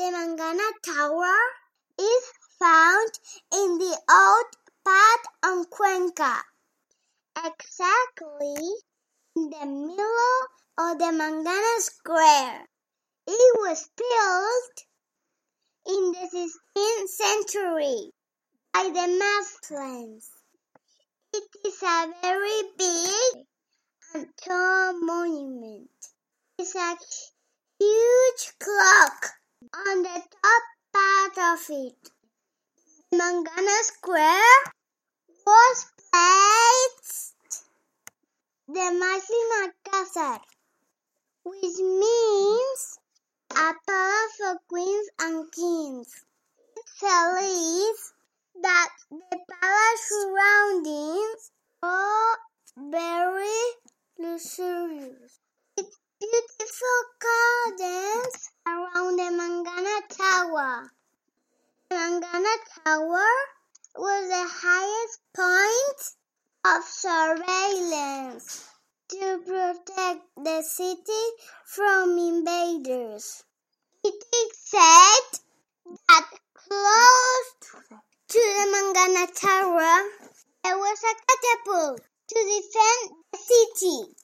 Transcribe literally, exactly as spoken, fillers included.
the Mangana Tower is found in the old part of Cuenca, exactly in the middle of the Mangana Square. It was built in the sixteenth century by the Muslims. It is a very big and tall monument. It's a huge clock on the top part of it. The Mangana Square was placed the Muslim Alcázar, which means a palace for queens and kings. It believes that the palace surroundings are very luxurious. It's beautiful gardens around the Mangana Tower. The Mangana Tower was the highest point of surveillance to protect the city from invaders. It is said that close to the Mangana Tower there was a catapult to defend the city.